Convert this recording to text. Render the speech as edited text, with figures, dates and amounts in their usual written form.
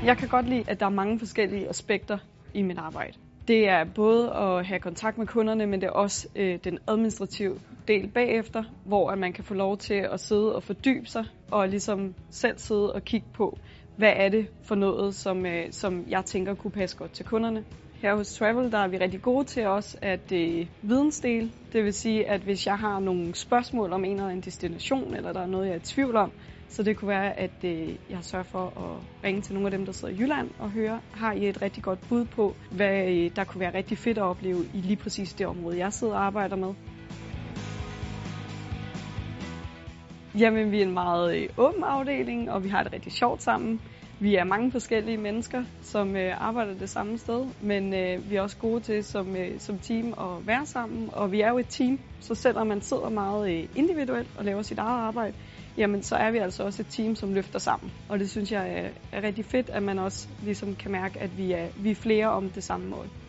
Jeg kan godt lide, at der er mange forskellige aspekter i mit arbejde. Det er både at have kontakt med kunderne, men det er også den administrative del bagefter, hvor man kan få lov til at sidde og fordybe sig og ligesom selv sidde og kigge på, hvad er det for noget, som jeg tænker kunne passe godt til kunderne. Her hos Travel der er vi rigtig gode til også at vidensdele. Det vil sige, at hvis jeg har nogle spørgsmål om en eller anden destination, eller der er noget, jeg er i tvivl om, så det kunne være, at jeg sørger for at ringe til nogle af dem, der sidder i Jylland og høre, har I et rigtig godt bud på, hvad der kunne være rigtig fedt at opleve i lige præcis det område, jeg sidder og arbejder med. Jamen, vi er en meget åben afdeling, og vi har det rigtig sjovt sammen. Vi er mange forskellige mennesker, som arbejder det samme sted, men vi er også gode til som team at være sammen. Og vi er jo et team, så selvom man sidder meget individuelt og laver sit eget arbejde, jamen så er vi altså også et team, som løfter sammen. Og det synes jeg er rigtig fedt, at man også ligesom kan mærke, at vi er flere om det samme mål.